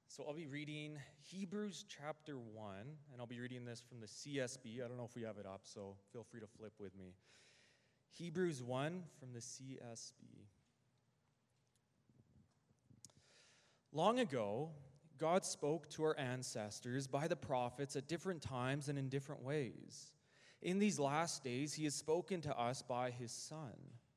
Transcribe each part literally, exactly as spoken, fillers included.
So I'll be reading Hebrews chapter one, and I'll be reading this from the C S B. I don't know if we have it up, so feel free to flip with me. Hebrews one from the C S B. Long ago, God spoke to our ancestors by the prophets at different times and in different ways. In these last days, he has spoken to us by his Son.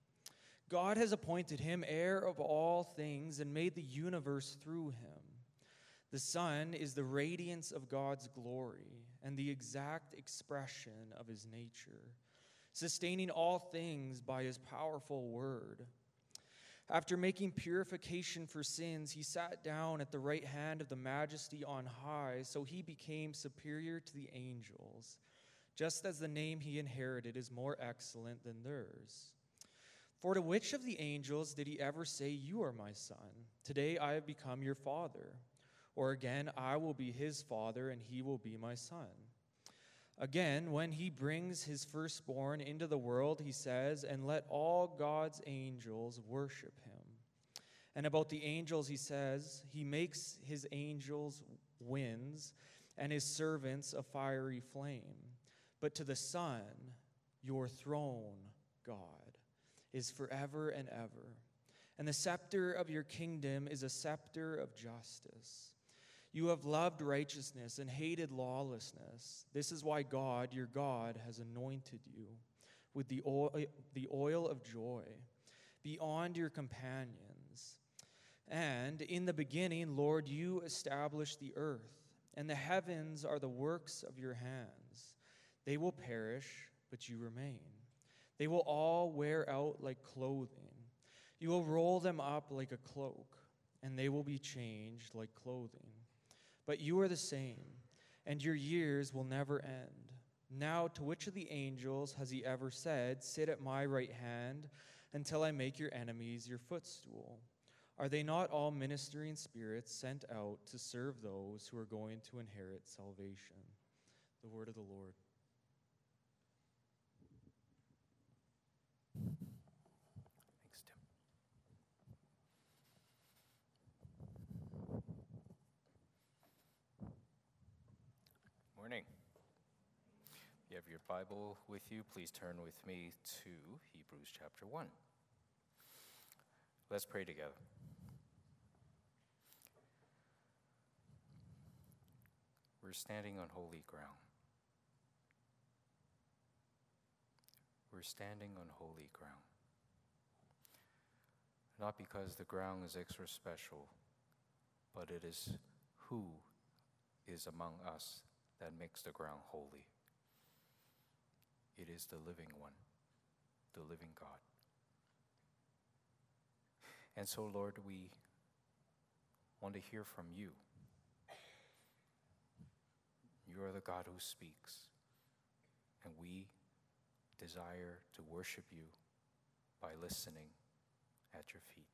God has appointed him heir of all things and made the universe through him. The Son is the radiance of God's glory and the exact expression of his nature, sustaining all things by his powerful word. After making purification for sins, he sat down at the right hand of the Majesty on high, so he became superior to the angels, just as the name he inherited is more excellent than theirs. For to which of the angels did he ever say, "You are my son, today I have become your father"? Or again, "I will be his father, and he will be my son"? Again, when he brings his firstborn into the world, he says, "And let all God's angels worship him." And about the angels he says, "He makes his angels winds, and his servants a fiery flame." But to the Son, "Your throne, God, is forever and ever, and the scepter of your kingdom is a scepter of justice. You have loved righteousness and hated lawlessness. This is why God, your God, has anointed you with the oil, the oil of joy beyond your companions. And in the beginning, Lord, you established the earth, and the heavens are the works of your hands. They will perish, but you remain. They will all wear out like clothing. You will roll them up like a cloak, and they will be changed like clothing. But you are the same, and your years will never end. Now, to which of the angels has he ever said, "Sit at my right hand until I make your enemies your footstool"? Are they not all ministering spirits sent out to serve those who are going to inherit salvation? The word of the Lord. Thanks, Tim. Morning. If you have your Bible with you, please turn with me to Hebrews chapter one. Let's pray together. We're standing on holy ground. We're standing on holy ground. Not because the ground is extra special, but it is who is among us that makes the ground holy. It is the living one, the living God. And so, Lord, we want to hear from you. You are the God who speaks, and we desire to worship you by listening at your feet.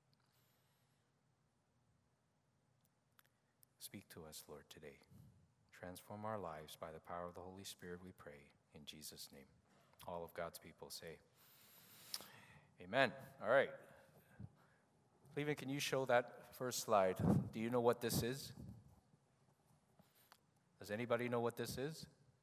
Speak to us, Lord, today. Transform our lives by the power of the Holy Spirit, we pray, in Jesus' name. All of God's people say, amen. All right. Cleveland, can you show that first slide? Do you know what this is? Does anybody know what this is?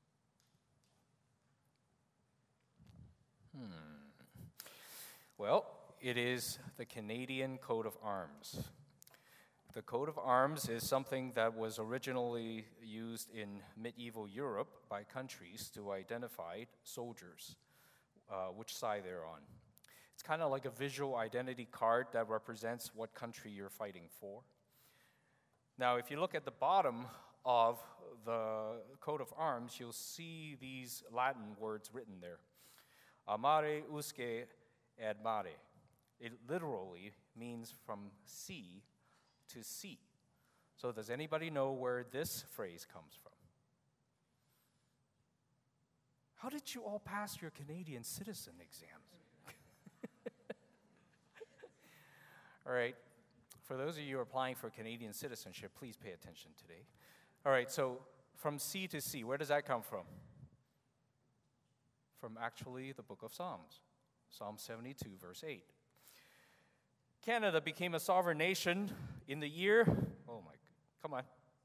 Hmm. Well, it is the Canadian coat of arms. The coat of arms is something that was originally used in medieval Europe by countries to identify soldiers, uh, which side they're on. It's kind of like a visual identity card that represents what country you're fighting for. Now, if you look at the bottom of the coat of arms, you'll see these Latin words written there. Amare usque ad mare. It literally means from sea to sea. So does anybody know where this phrase comes from? How did you all pass your Canadian citizen exams? All right, for those of you who are applying for Canadian citizenship, please pay attention today. All right, so from sea to sea, where does that come from? From actually the book of Psalms, Psalm seventy-two, verse eight. Canada became a sovereign nation in the year, oh my, come on,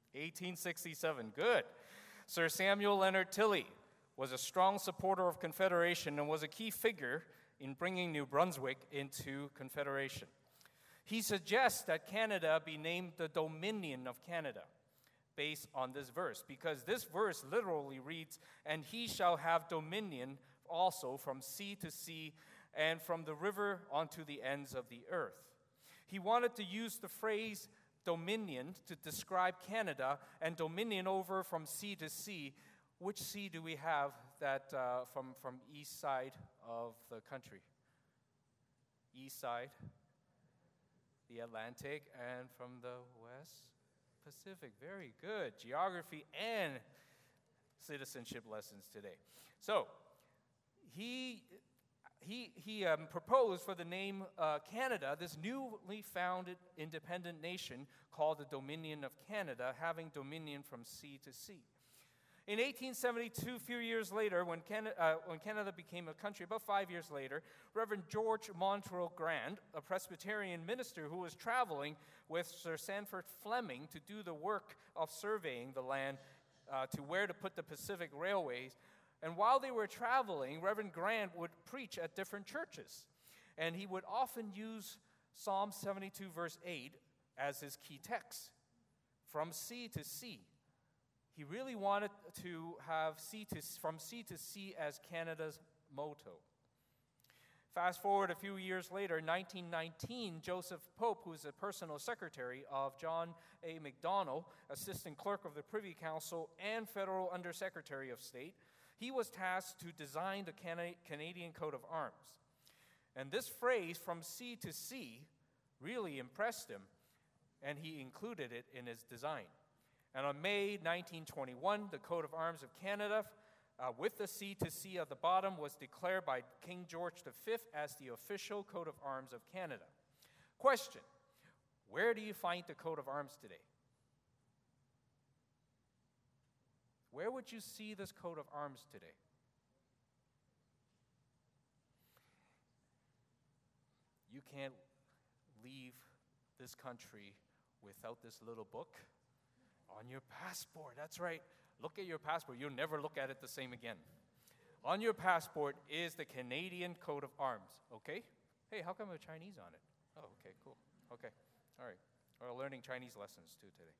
eighteen sixty-seven, good. Sir Samuel Leonard Tilley was a strong supporter of Confederation and was a key figure in bringing New Brunswick into Confederation. He suggests that Canada be named the Dominion of Canada, based on this verse, because this verse literally reads, "And he shall have dominion also from sea to sea and from the river unto the ends of the earth." He wanted to use the phrase dominion to describe Canada, and dominion over from sea to sea. Which sea do we have that uh, from, from east side of the country? East side, the Atlantic, and from the west, Pacific. Very good. Geography and citizenship lessons today. So, he he he um, proposed for the name uh, Canada, this newly founded independent nation called the Dominion of Canada, having dominion from sea to sea. In eighteen seventy-two, a few years later, when Canada, uh, when Canada became a country, about five years later, Reverend George Montrose Grant, a Presbyterian minister who was traveling with Sir Sandford Fleming to do the work of surveying the land uh, to where to put the Pacific Railways, and while they were traveling, Reverend Grant would preach at different churches, and he would often use Psalm seventy-two, verse eight, as his key text, from sea to sea. He really wanted to have sea to, from sea to sea as Canada's motto. Fast forward a few years later, nineteen nineteen, Joseph Pope, who is a personal secretary of John A. Macdonald, Assistant Clerk of the Privy Council and Federal Undersecretary of State, he was tasked to design the Cana- Canadian coat of arms. And this phrase, from sea to sea, really impressed him, and he included it in his design. And on May nineteen twenty-one, the coat of arms of Canada, uh, with the sea to sea at the bottom, was declared by King George the Fifth as the official coat of arms of Canada. Question: where do you find the coat of arms today? Where would you see this coat of arms today? You can't leave this country without this little book on your passport. That's right. Look at your passport. You'll never look at it the same again. On your passport is the Canadian coat of arms, okay? Hey, how come a Chinese on it? Oh, okay, cool. Okay, all right. We're learning Chinese lessons too today.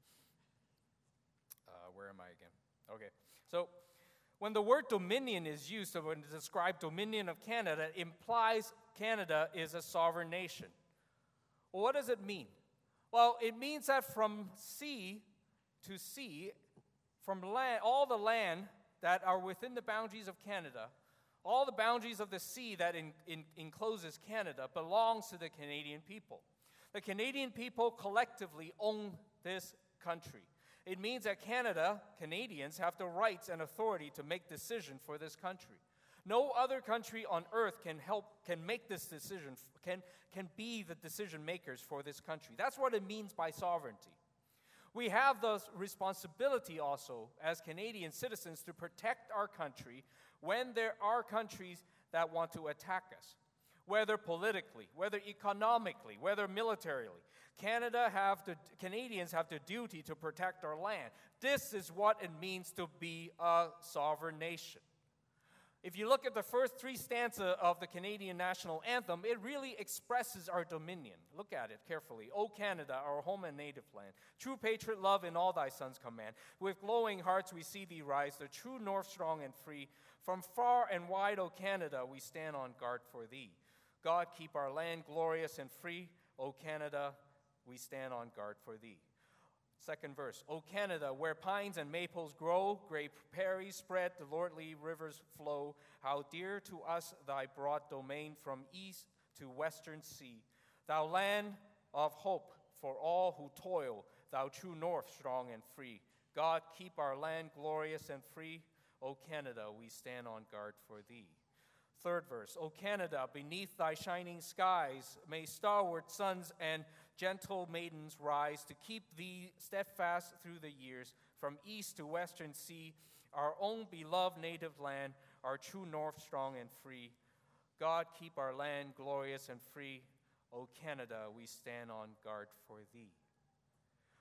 Uh, where am I again? Okay, so when the word dominion is used to describe Dominion of Canada, it implies Canada is a sovereign nation. Well, what does it mean? Well, it means that from sea to sea, from land, all the land that are within the boundaries of Canada, all the boundaries of the sea that in, in, encloses Canada belongs to the Canadian people. The Canadian people collectively own this country. It means that Canada, Canadians, have the rights and authority to make decisions for this country. No other country on earth can help, can make this decision, can, can be the decision makers for this country. That's what it means by sovereignty. We have the responsibility also as Canadian citizens to protect our country when there are countries that want to attack us, whether politically, whether economically, whether militarily. Canada have the, Canadians have the duty to protect our land. This is what it means to be a sovereign nation. If you look at the first three stanzas of the Canadian national anthem, it really expresses our dominion. Look at it carefully. O Canada, our home and native land, true patriot love in all thy sons command. With glowing hearts we see thee rise, the true north strong and free. From far and wide, O Canada, we stand on guard for thee. God, keep our land glorious and free. O Canada, we stand on guard for thee. Second verse, O Canada, where pines and maples grow, great prairies spread, the lordly rivers flow, how dear to us thy broad domain from east to western sea. Thou land of hope for all who toil, thou true north strong and free. God, keep our land glorious and free. O Canada, we stand on guard for thee. Third verse, O Canada, beneath thy shining skies, may stalwart sons and gentle maidens rise to keep thee steadfast through the years, from east to western sea, our own beloved native land, our true north strong and free. God, keep our land glorious and free. O Canada, we stand on guard for thee.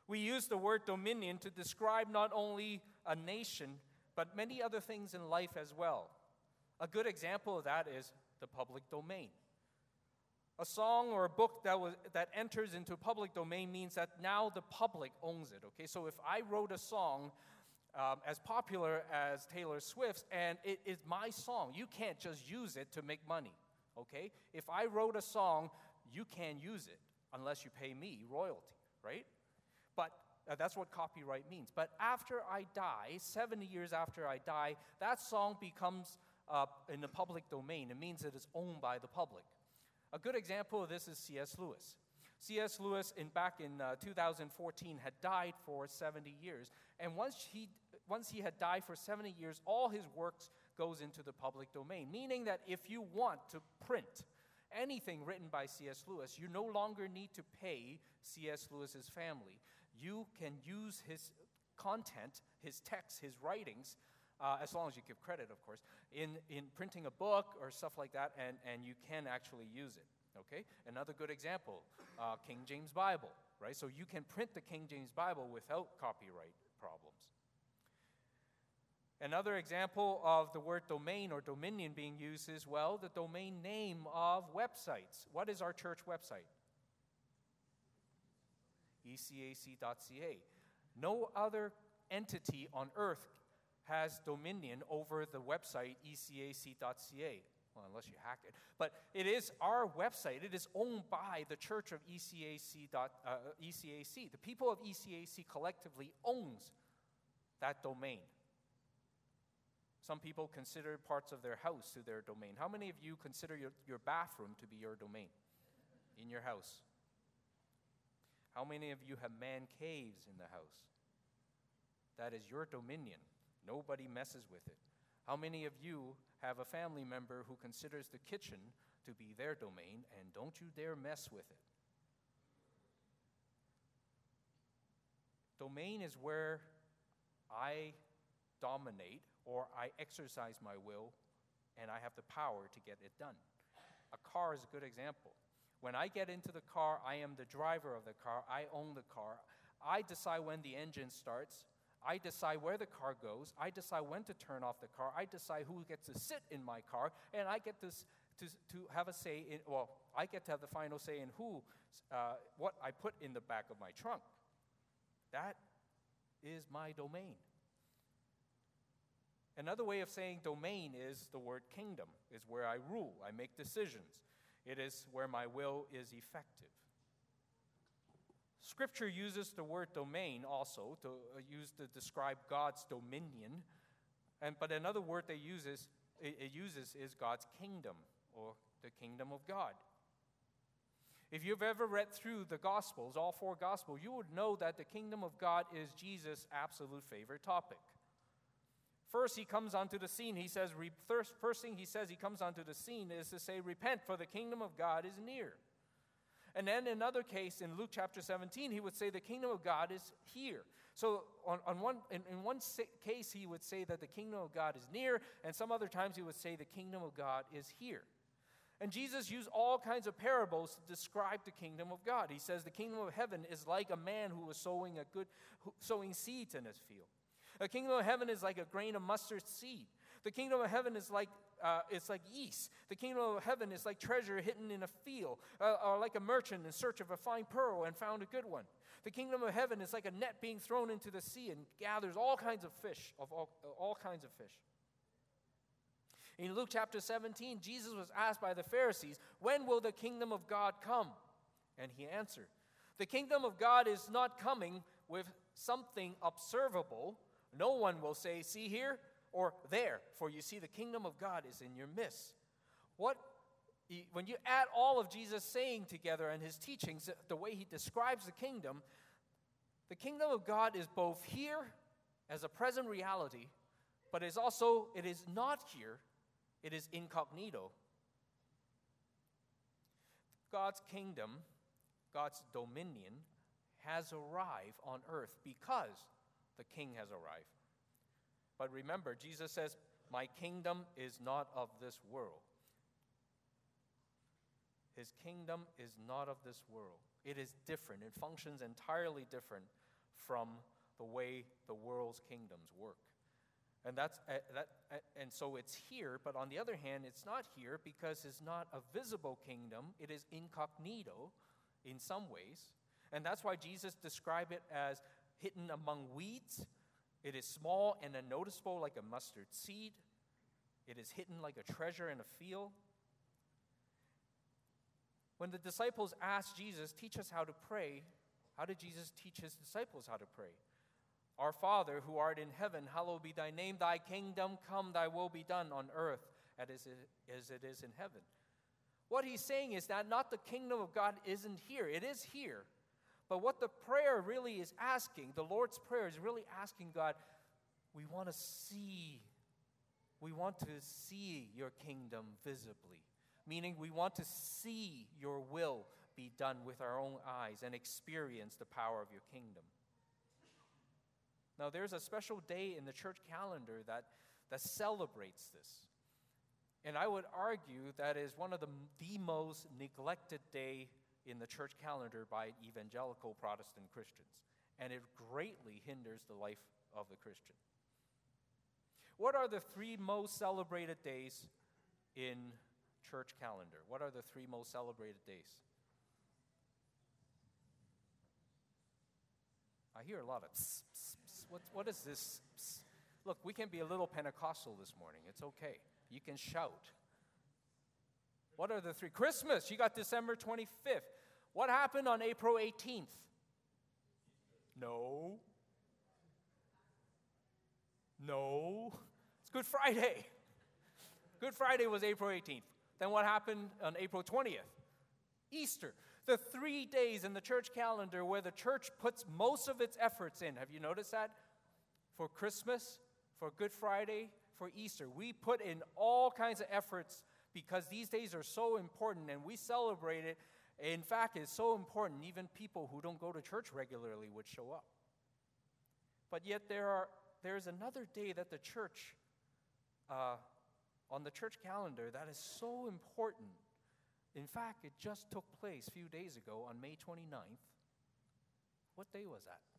We use the word dominion to describe not only a nation, but many other things in life as well. A good example of that is the public domain. A song or a book that was that enters into public domain means that now the public owns it, okay? So if I wrote a song um, as popular as Taylor Swift's, and it is my song, you can't just use it to make money, okay? If I wrote a song, you can't use it unless you pay me royalty, right? But uh, that's what copyright means. But after I die, seventy years after I die, that song becomes uh, in the public domain. It means it is owned by the public. A good example of this is C S Lewis. C S Lewis, in, back in uh, two thousand fourteen, had died for seventy years. And once he, once he had died for seventy years, all his works goes into the public domain, meaning that if you want to print anything written by C S Lewis, you no longer need to pay C S Lewis's family. You can use his content, his texts, his writings, uh, as long as you give credit, of course, in, in printing a book or stuff like that, and, and you can actually use it, okay? Another good example, uh, King James Bible, right? So you can print the King James Bible without copyright problems. Another example of the word domain or dominion being used is, well, the domain name of websites. What is our church website? E C A C dot C A. No other entity on earth has dominion over the website E C A C dot C A. Well, unless you hack it. But it is our website. It is owned by the church of E C A C. Uh, E C A C. The people of E C A C collectively owns that domain. Some people consider parts of their house to their domain. How many of you consider your, your bathroom to be your domain in your house? How many of you have man caves in the house? That is your dominion. Nobody messes with it. How many of you have a family member who considers the kitchen to be their domain, and don't you dare mess with it? Domain is where I dominate or I exercise my will and I have the power to get it done. A car is a good example. When I get into the car, I am the driver of the car. I own the car. I decide when the engine starts. I decide where the car goes. I decide when to turn off the car. I decide who gets to sit in my car. And I get to, to, to have a say in, well, I get to have the final say in who, uh, what I put in the back of my trunk. That is my domain. Another way of saying domain is the word kingdom, is where I rule, I make decisions. It is where my will is effective. Scripture uses the word domain also to uh, use to describe God's dominion, and but another word they uses it, it uses is God's kingdom or the kingdom of God. If you've ever read through the Gospels, all four Gospels, you would know that the kingdom of God is Jesus' absolute favorite topic. First, he comes onto the scene. He says, first, first thing he says he comes onto the scene is to say, repent, for the kingdom of God is near. And then in another case, in Luke chapter seventeen, he would say the kingdom of God is here. So on, on one, in, in one case, he would say that the kingdom of God is near, and some other times he would say the kingdom of God is here. And Jesus used all kinds of parables to describe the kingdom of God. He says the kingdom of heaven is like a man who was sowing, a good, who, sowing seeds in his field. The kingdom of heaven is like a grain of mustard seed. The kingdom of heaven is like uh, it's like yeast. The kingdom of heaven is like treasure hidden in a field, uh, or like a merchant in search of a fine pearl and found a good one. The kingdom of heaven is like a net being thrown into the sea and gathers all kinds of fish, of all, all kinds of fish. In Luke chapter seventeen, Jesus was asked by the Pharisees, when will the kingdom of God come? And he answered, the kingdom of God is not coming with something observable. No one will say, see here or there, for you see the kingdom of God is in your midst. What, when you add all of Jesus' saying together and his teachings, the way he describes the kingdom, the kingdom of God is both here as a present reality, but is also, it is not here, it is incognito. God's kingdom, God's dominion, has arrived on earth because the king has arrived. But remember, Jesus says, my kingdom is not of this world. His kingdom is not of this world. It is different. It functions entirely different from the way the world's kingdoms work. And that's uh, that, uh, and so it's here, but on the other hand, it's not here because it's not a visible kingdom. It is incognito in some ways. And that's why Jesus described it as hidden among weeds. It is small and unnoticeable like a mustard seed. It is hidden like a treasure in a field. When the disciples asked Jesus, teach us how to pray, how did Jesus teach his disciples how to pray? Our Father, who art in heaven, hallowed be thy name. Thy kingdom come, thy will be done on earth as it is in heaven. What he's saying is that not the kingdom of God isn't here. It is here. But what the prayer really is asking, the Lord's Prayer is really asking God, we want to see, we want to see your kingdom visibly. Meaning we want to see your will be done with our own eyes and experience the power of your kingdom. Now, there's a special day in the church calendar that, that celebrates this. And I would argue that is one of the, the most neglected day in the church calendar by evangelical Protestant Christians. And it greatly hinders the life of the Christian. What are the three most celebrated days in church calendar? What are the three most celebrated days? I hear a lot of pss, pss, pss. What, what is this? Pss? Look, we can be a little Pentecostal this morning. It's okay. You can shout. What are the three? Christmas. You got December twenty-fifth. What happened on April eighteenth? No. No. It's Good Friday. Good Friday was April eighteenth. Then what happened on April twentieth? Easter. The three days in the church calendar where the church puts most of its efforts in. Have you noticed that? For Christmas, for Good Friday, for Easter. We put in all kinds of efforts because these days are so important and we celebrate it. In fact, it's so important, even people who don't go to church regularly would show up. But yet there are there's another day that the church, uh, on the church calendar, that is so important. In fact, it just took place a few days ago on May twenty-ninth. What day was that?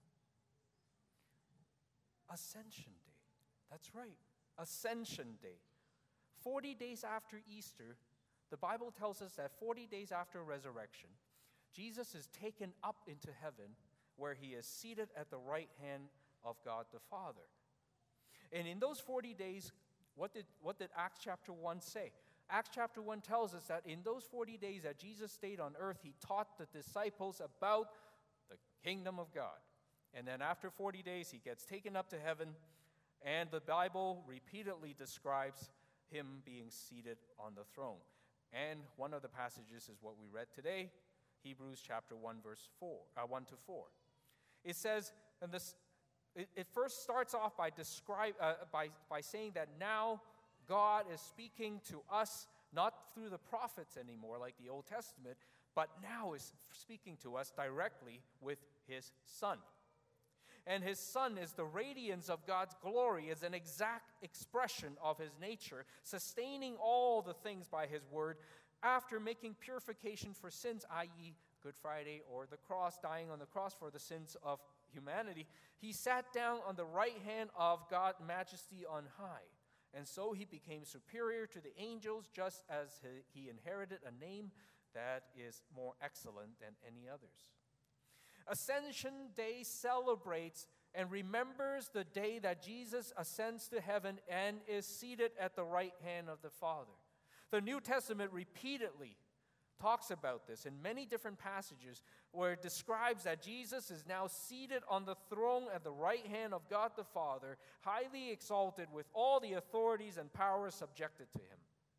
Ascension Day. That's right, Ascension Day. Forty days after Easter, the Bible tells us that forty days after resurrection, Jesus is taken up into heaven where he is seated at the right hand of God the Father. And in those forty days, what did, what did Acts chapter one say? Acts chapter one tells us that in those forty days that Jesus stayed on earth, he taught the disciples about the kingdom of God. And then after forty days, he gets taken up to heaven, and the Bible repeatedly describes him being seated on the throne. And one of the passages is what we read today, Hebrews chapter one, verse four, uh, one to four. It says, and this, it, it first starts off by describe uh, by by saying that now God is speaking to us not through the prophets anymore, like the Old Testament, but now is speaking to us directly with his Son. And his Son is the radiance of God's glory, is an exact expression of his nature, sustaining all the things by his word, after making purification for sins, that is, Good Friday or the cross, dying on the cross for the sins of humanity. He sat down on the right hand of God, majesty on high. And so he became superior to the angels, just as he inherited a name that is more excellent than any others. Ascension Day celebrates and remembers the day that Jesus ascends to heaven and is seated at the right hand of the Father. The New Testament repeatedly talks about this in many different passages where it describes that Jesus is now seated on the throne at the right hand of God the Father, highly exalted with all the authorities and powers subjected to him.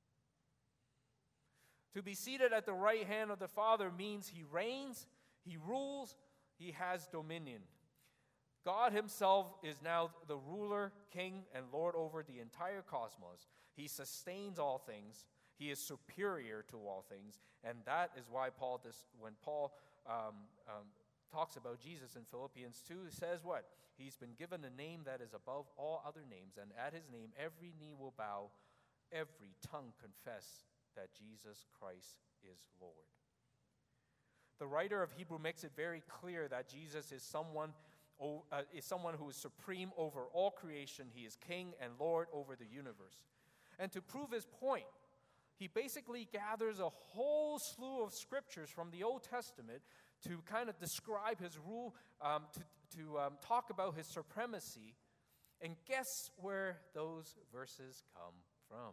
To be seated at the right hand of the Father means he reigns, he rules, he has dominion. God himself is now the ruler, king, and Lord over the entire cosmos. He sustains all things. He is superior to all things. And that is why Paul, this, when Paul um, um, talks about Jesus in Philippians two, says what? He's been given a name that is above all other names, and at his name every knee will bow, every tongue confess that Jesus Christ is Lord. The writer of Hebrew makes it very clear that Jesus is someone o- uh, is someone who is supreme over all creation. He is king and Lord over the universe. And to prove his point, he basically gathers a whole slew of scriptures from the Old Testament to kind of describe his rule, um, to, to um, talk about his supremacy. And guess where those verses come from?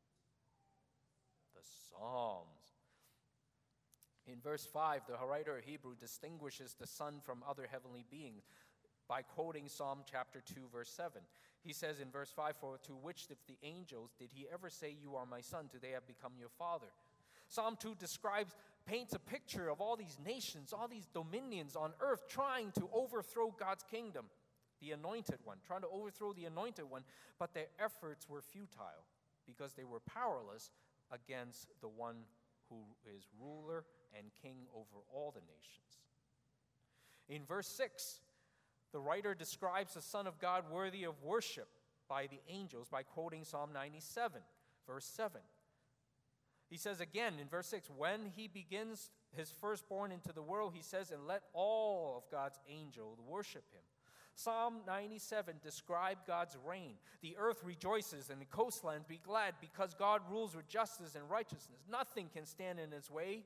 The Psalms. In verse five, the writer of Hebrew distinguishes the Son from other heavenly beings by quoting Psalm chapter two, verse seven. He says in verse five, "For to which of the angels did he ever say, 'You are my son, today I have become your father'?" Psalm two describes, paints a picture of all these nations, all these dominions on earth trying to overthrow God's kingdom, the anointed one, trying to overthrow the anointed one, but their efforts were futile because they were powerless against the one who is ruler and king over all the nations. In verse six, the writer describes the Son of God worthy of worship by the angels by quoting Psalm ninety-seven, verse seven. He says again in verse six, when he begins his firstborn into the world, he says, and let all of God's angels worship him. Psalm ninety-seven describes God's reign. The earth rejoices and the coastlands be glad because God rules with justice and righteousness. Nothing can stand in his way.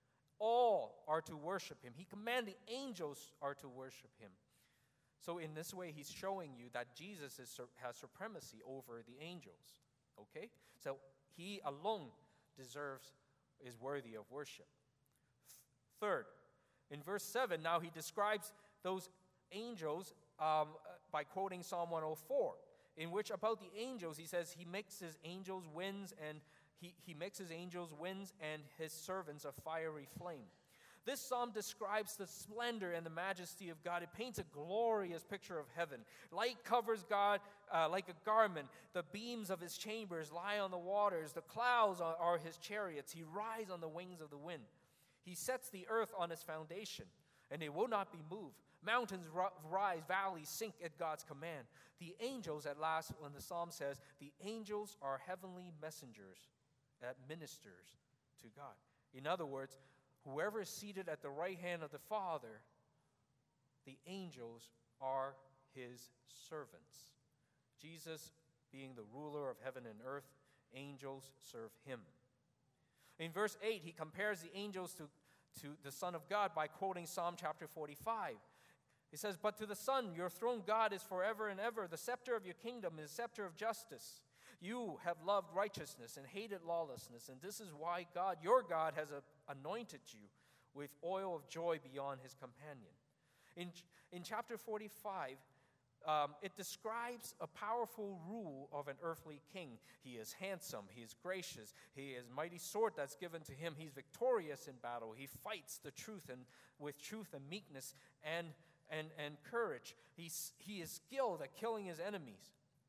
All are to worship him. He commanded the angels are to worship him. So in this way, he's showing you that Jesus is, has supremacy over the angels. Okay? So he alone deserves, is worthy of worship. Third, in verse seven, now he describes those angels um, by quoting Psalm one oh four, in which about the angels, he says, he makes his angels winds and he, he makes his angels winds and his servants a fiery flame. This psalm describes the splendor and the majesty of God. It paints a glorious picture of heaven. Light covers God uh, like a garment. The beams of his chambers lie on the waters. The clouds are, are his chariots. He rides on the wings of the wind. He sets the earth on its foundation, and it will not be moved. Mountains rise, valleys sink at God's command. The angels, at last, when the psalm says, the angels are heavenly messengers that ministers to God. In other words, whoever is seated at the right hand of the Father, the angels are his servants. Jesus, being the ruler of heaven and earth, angels serve him. In verse eight, he compares the angels to, to the Son of God by quoting Psalm chapter forty-five. He says, but to the Son, your throne, God, is forever and ever. The scepter of your kingdom is a scepter of justice. You have loved righteousness and hated lawlessness, and this is why God, your God, has anointed you with oil of joy beyond his companion. In, in chapter forty-five, um, it describes a powerful rule of an earthly king. He is handsome, he is gracious, he is mighty sword that's given to him. He's victorious in battle. He fights the truth and with truth and meekness and, and, and courage. He's, he is skilled at killing his enemies.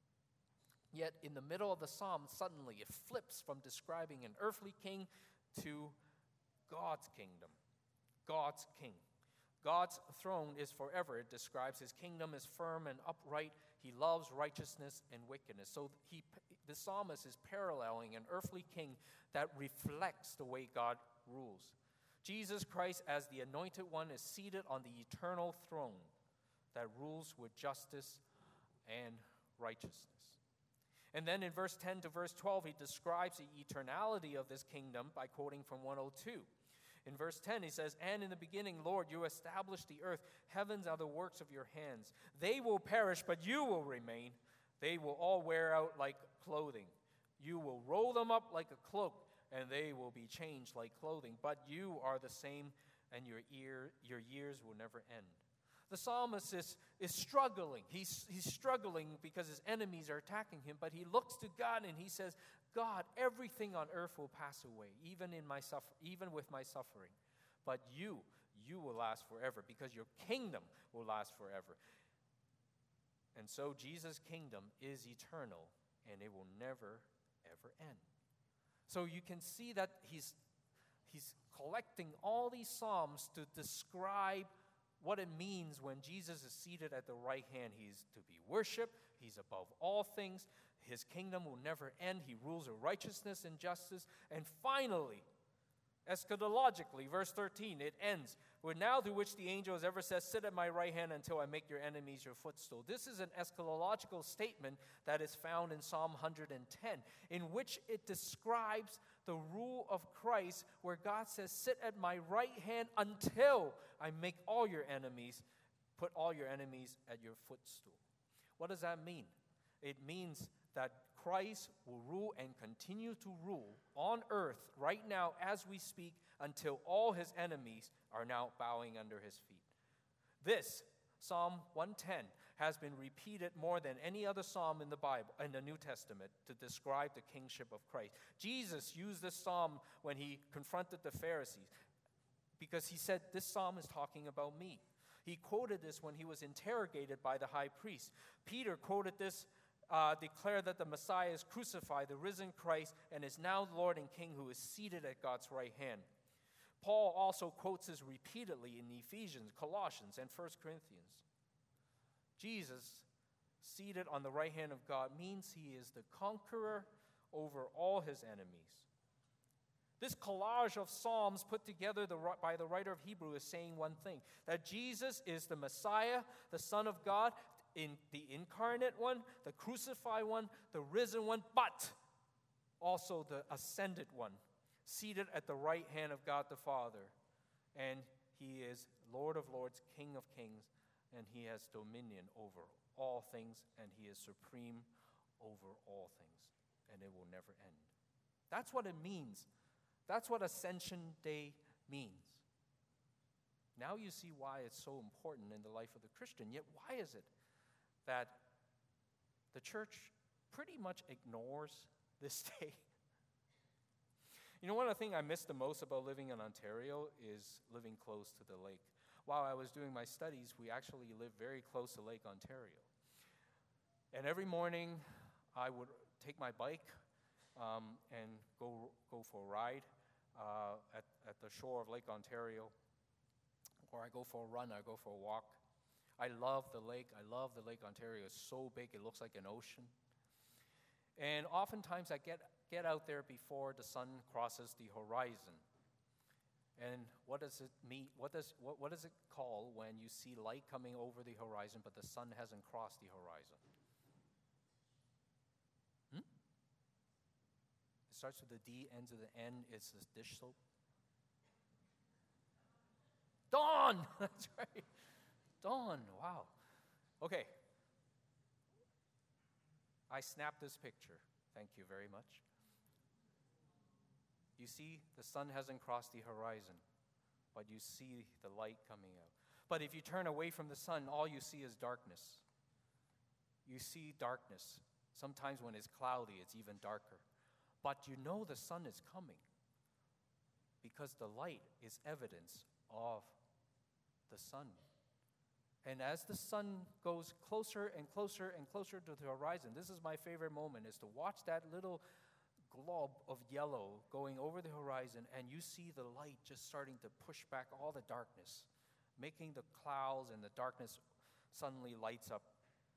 Yet in the middle of the psalm, suddenly it flips from describing an earthly king to God's kingdom. God's king. God's throne is forever, it describes. His kingdom is firm and upright. He loves righteousness and wickedness. So he, the psalmist is paralleling an earthly king that reflects the way God rules. Jesus Christ, as the anointed one, is seated on the eternal throne that rules with justice and righteousness. And then in verse ten to verse twelve, he describes the eternality of this kingdom by quoting from one oh two. In verse ten, he says, and in the beginning, Lord, you established the earth. Heavens are the works of your hands. They will perish, but you will remain. They will all wear out like clothing. You will roll them up like a cloak, and they will be changed like clothing. But you are the same, and your, ear, your years will never end. The psalmist is, is struggling. He's, he's struggling because his enemies are attacking him, but he looks to God and he says, God, everything on earth will pass away, even in my suffer, even with my suffering. But you, you will last forever because your kingdom will last forever. And so Jesus' kingdom is eternal and it will never, ever end. So you can see that he's, he's collecting all these psalms to describe what it means when Jesus is seated at the right hand. He's to be worshipped. He's above all things. His kingdom will never end. He rules with righteousness and justice. And finally, Eschatologically, verse thirteen, it ends with, now to which the angel has ever said, sit at my right hand until I make your enemies your footstool. This is an eschatological statement that is found in Psalm one hundred ten, in which it describes the rule of Christ, where God says, sit at my right hand until I make all your enemies, put all your enemies at your footstool. What does that mean? It means that Christ will rule and continue to rule on earth right now as we speak until all his enemies are now bowing under his feet. This, Psalm one ten, has been repeated more than any other psalm in the Bible, in the New Testament, to describe the kingship of Christ. Jesus used this psalm when he confronted the Pharisees because he said, this psalm is talking about me. He quoted this when he was interrogated by the high priest. Peter quoted this, uh, declared that the Messiah is crucified, the risen Christ, and is now Lord and King who is seated at God's right hand. Paul also quotes this repeatedly in Ephesians, Colossians, and First Corinthians. Jesus, seated on the right hand of God, means he is the conqueror over all his enemies. This collage of psalms put together the, by the writer of Hebrew is saying one thing, that Jesus is the Messiah, the Son of God, in the incarnate one, the crucified one, the risen one, but also the ascended one, seated at the right hand of God the Father. And he is Lord of lords, King of kings, and he has dominion over all things, and he is supreme over all things, and it will never end. That's what it means. That's what Ascension Day means. Now you see why it's so important in the life of the Christian. Yet why is it that the church pretty much ignores this day? You know, one of the things I miss the most about living in Ontario is living close to the lake. While I was doing my studies, we actually live very close to Lake Ontario. And every morning, I would take my bike um, and go go for a ride uh, at, at the shore of Lake Ontario. Or I go for a run, I go for a walk. I love the lake. I love the Lake Ontario. It's so big, it looks like an ocean. And oftentimes, I get, get out there before the sun crosses the horizon. And what does it mean? What does what, what does it call when you see light coming over the horizon, but the sun hasn't crossed the horizon? Hmm? It starts with a D, ends with an N. It's this dish soap. Dawn. That's right. Dawn. Wow. Okay. I snapped this picture. Thank you very much. You see, the sun hasn't crossed the horizon, but you see the light coming out. But if you turn away from the sun, all you see is darkness. You see darkness. Sometimes when it's cloudy, it's even darker. But you know the sun is coming because the light is evidence of the sun. And as the sun goes closer and closer and closer to the horizon, this is my favorite moment, is to watch that little glob of yellow going over the horizon, and you see the light just starting to push back all the darkness, making the clouds and the darkness suddenly lights up.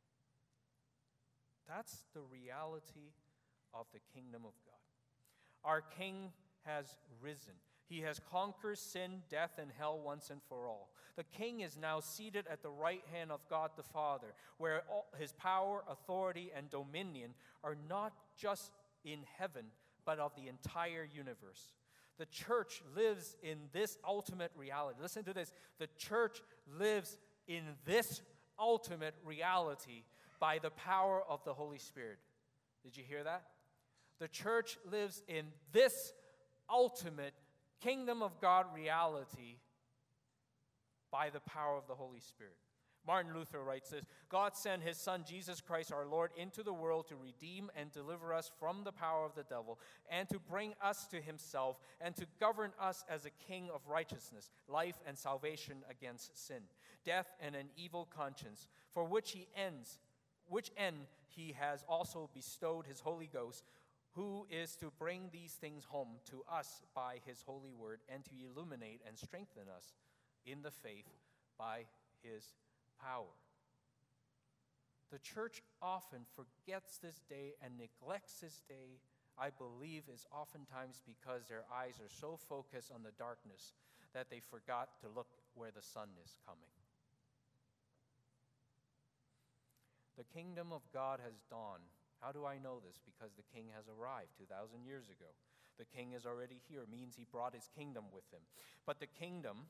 That's the reality of the kingdom of God. Our King has risen. He has conquered sin, death, and hell once and for all. The King is now seated at the right hand of God the Father, where all his power, authority, and dominion are not just in heaven, but of the entire universe. The church lives in this ultimate reality. Listen to this. The church lives in this ultimate reality by the power of the Holy Spirit. Did you hear that? The church lives in this ultimate kingdom of God reality by the power of the Holy Spirit. Martin Luther writes this: God sent his Son, Jesus Christ our Lord, into the world to redeem and deliver us from the power of the devil, and to bring us to himself, and to govern us as a king of righteousness, life and salvation against sin, death and an evil conscience, for which he ends, which end he has also bestowed his Holy Ghost, who is to bring these things home to us by his holy word, and to illuminate and strengthen us in the faith by his power. The church often forgets this day and neglects this day I believe is oftentimes because their eyes are so focused on the darkness that they forgot to look where the sun is coming. The kingdom of God has dawned. How do I know this? Because the king has arrived two thousand years ago. The king is already here. It means he brought his kingdom with him. But the kingdom,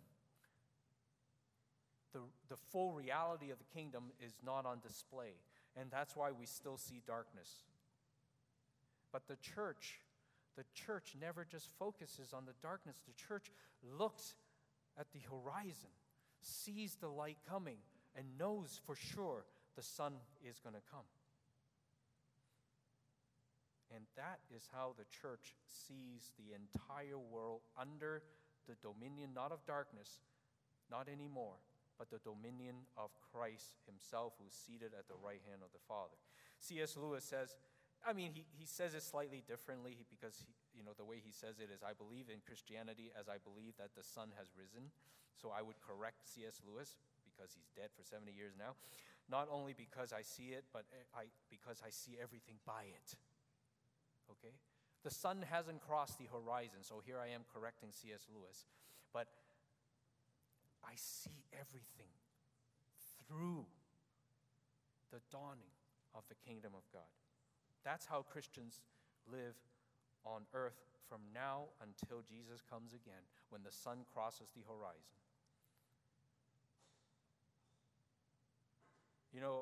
the, the full reality of the kingdom is not on display. And that's why we still see darkness. But the church, the church never just focuses on the darkness. The church looks at the horizon, sees the light coming, and knows for sure the sun is going to come. And that is how the church sees the entire world under the dominion, not of darkness, not anymore, but the dominion of Christ himself, who's seated at the right hand of the Father. C S Lewis says, I mean, he, he says it slightly differently because, he, you know, the way he says it is, I believe in Christianity as I believe that the sun has risen. So I would correct C S Lewis because he's dead for seventy years now. Not only because I see it, but I, because I see everything by it. Okay? The sun hasn't crossed the horizon, so here I am correcting C S Lewis. But I see everything through the dawning of the kingdom of God. That's how Christians live on earth from now until Jesus comes again, when the sun crosses the horizon. You know,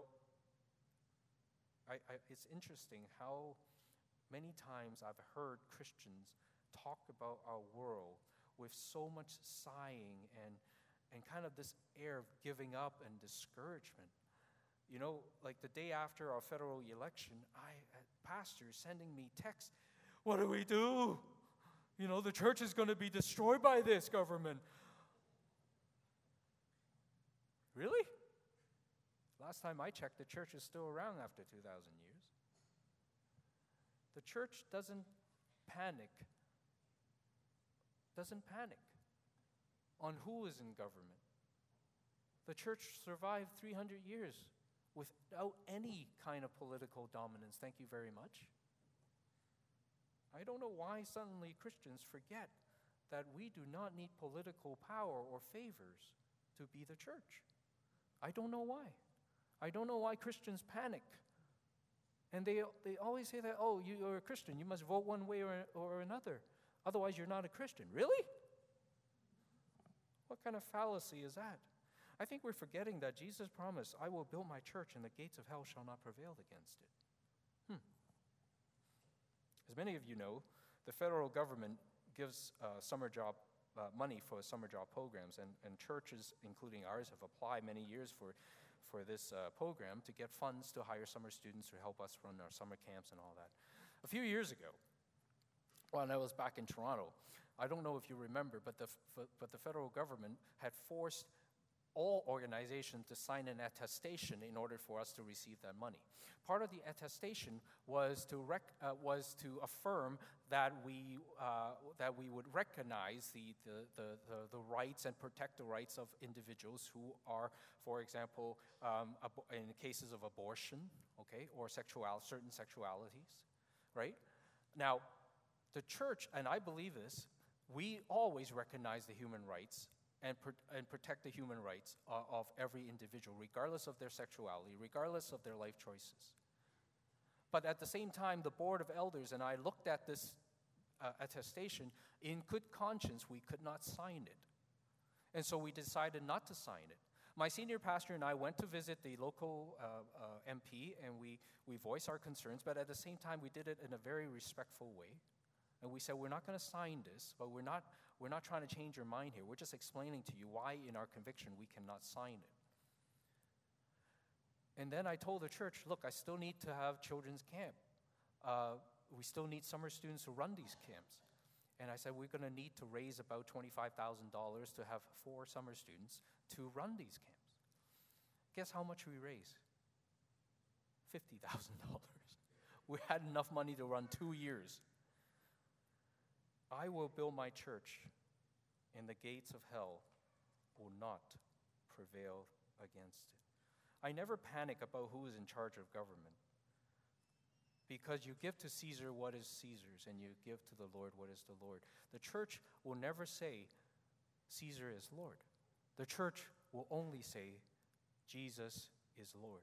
I, I, it's interesting how many times I've heard Christians talk about our world with so much sighing and, and kind of this air of giving up and discouragement. You know, like the day after our federal election, I had pastors sending me texts, what do we do? You know, the church is going to be destroyed by this government. Really? Last time I checked, the church is still around after two thousand years. The church doesn't panic, doesn't panic on who is in government. The church survived three hundred years without any kind of political dominance. Thank you very much. I don't know why suddenly Christians forget that we do not need political power or favors to be the church. I don't know why. I don't know why Christians panic. And they they always say that, oh, you're a Christian, you must vote one way or, or another. Otherwise, you're not a Christian. Really? What kind of fallacy is that? I think we're forgetting that Jesus promised, I will build my church and the gates of hell shall not prevail against it. Hmm. As many of you know, the federal government gives uh, summer job uh, money for summer job programs, and, and churches, including ours, have applied many years for for this uh, program to get funds to hire summer students to help us run our summer camps and all that. A few years ago, when I was back in Toronto, I don't know if you remember, but the, f- but the federal government had forced all organizations to sign an attestation in order for us to receive that money. Part of the attestation was to rec- uh, was to affirm that we uh, that we would recognize the the, the the the rights and protect the rights of individuals who are, for example, um, abo- in cases of abortion, okay, or sexual certain sexualities, right? Now, the church, and I believe this, we always recognize the human rights and, pro- and protect the human rights uh, of every individual, regardless of their sexuality, regardless of their life choices. But at the same time, the Board of Elders and I looked at this uh, attestation. In good conscience, we could not sign it. And so we decided not to sign it. My senior pastor and I went to visit the local uh, uh, M P, and we, we voiced our concerns, but at the same time, we did it in a very respectful way. And we said, we're not going to sign this, but we're not, we're not trying to change your mind here. We're just explaining to you why, in our conviction, we cannot sign it. And then I told the church, look, I still need to have children's camp. Uh, we still need summer students to run these camps. And I said, we're going to need to raise about twenty-five thousand dollars to have four summer students to run these camps. Guess how much we raised? fifty thousand dollars. We had enough money to run two years. I will build my church, and the gates of hell will not prevail against it. I never panic about who is in charge of government. because you give to Caesar what is Caesar's, and you give to the Lord what is the Lord. The church will never say Caesar is Lord. The church will only say Jesus is Lord.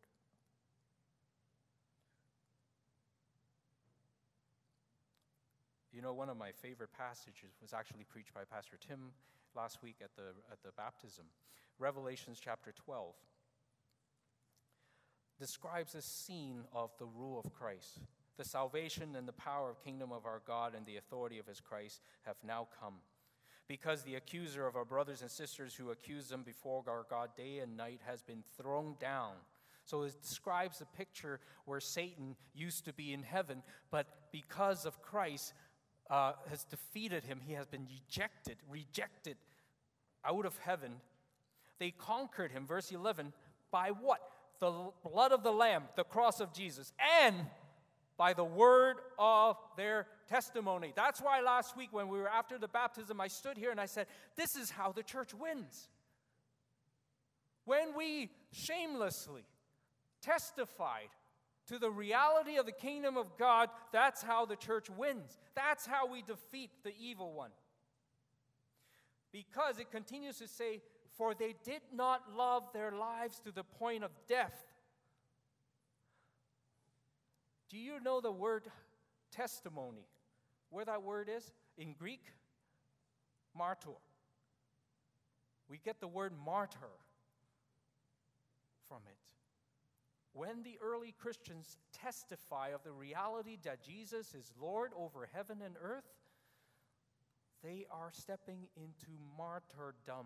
You know, one of my favorite passages was actually preached by Pastor Tim last week at the, at the baptism. Revelations chapter twelve describes a scene of the rule of Christ. The salvation and the power of kingdom of our God and the authority of his Christ have now come. Because the accuser of our brothers and sisters who accuse them before our God day and night has been thrown down. So it describes a picture where Satan used to be in heaven, but because of Christ uh, has defeated him, he has been ejected, rejected out of heaven. They conquered him, verse eleven, by what? The blood of the Lamb, the cross of Jesus, and by the word of their testimony. That's why last week when we were after the baptism, I stood here and I said, this is how the church wins. When we shamelessly testified to the reality of the kingdom of God, that's how the church wins. That's how we defeat the evil one. Because it continues to say, for they did not love their lives to the point of death. Do you know the word testimony? Where that word is? In Greek, martyr. We get the word martyr from it. When the early Christians testify of the reality that Jesus is Lord over heaven and earth, they are stepping into martyrdom.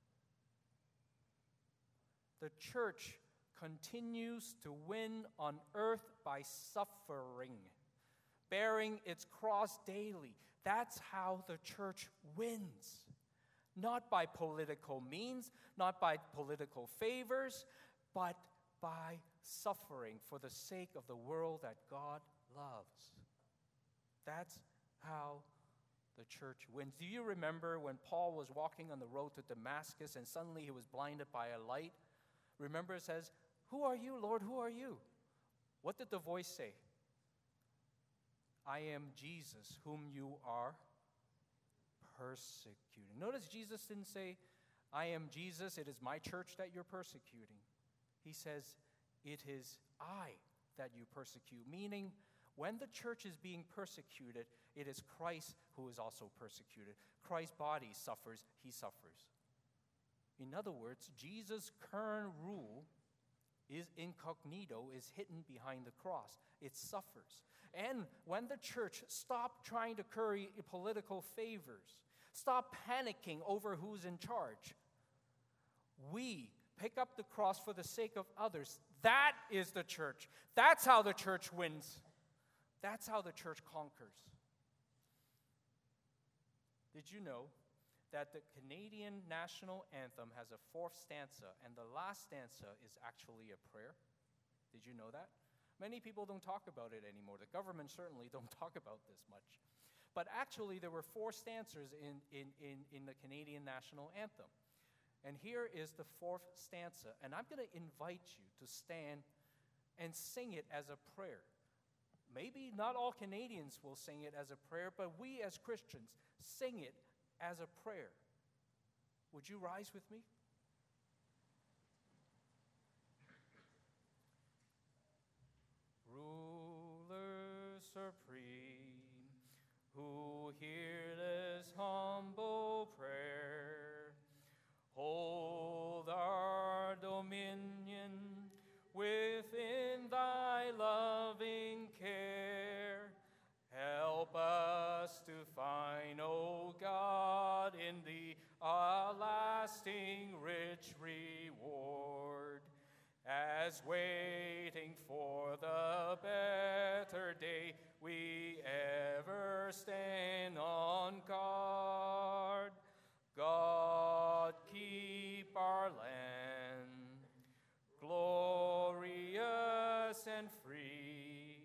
The church continues to win on earth by suffering, bearing its cross daily. That's how the church wins. Not by political means, not by political favors, but by suffering for the sake of the world that God loves. That's how the church wins. Do you remember when Paul was walking on the road to Damascus and suddenly he was blinded by a light? Remember it says, who are you, Lord? Who are you? What did the voice say? I am Jesus, whom you are persecuting. Notice Jesus didn't say, I am Jesus, it is my church that you're persecuting. He says, it is I that you persecute. Meaning, when the church is being persecuted, it is Christ who is also persecuted. Christ's body suffers, he suffers. In other words, Jesus' current rule is incognito, is hidden behind the cross. It suffers. And when the church stopped trying to curry political favors, stop panicking over who's in charge, we pick up the cross for the sake of others. That is the church. That's how the church wins. That's how the church conquers. Did you know that the Canadian national anthem has a fourth stanza, and the last stanza is actually a prayer? Did you know that? Many people don't talk about it anymore. The government certainly don't talk about this much. But actually, there were four stanzas in, in, in, in the Canadian national anthem. And here is the fourth stanza. And I'm going to invite you to stand and sing it as a prayer. Maybe not all Canadians will sing it as a prayer, but we as Christians sing it as a prayer. Would you rise with me? Ruler supreme, who hear this humble prayer, hold our dominion within thy loving care. Help us to find, O God, in thee a lasting rich reward, as waiting for the better day we ever stand on guard. God, keep our land glorious and free.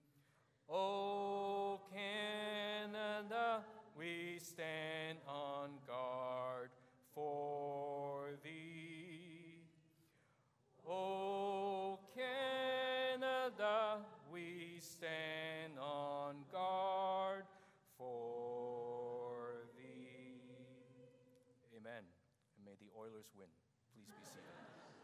O Canada, we stand on guard for thee. O Canada, we stand Please be seated.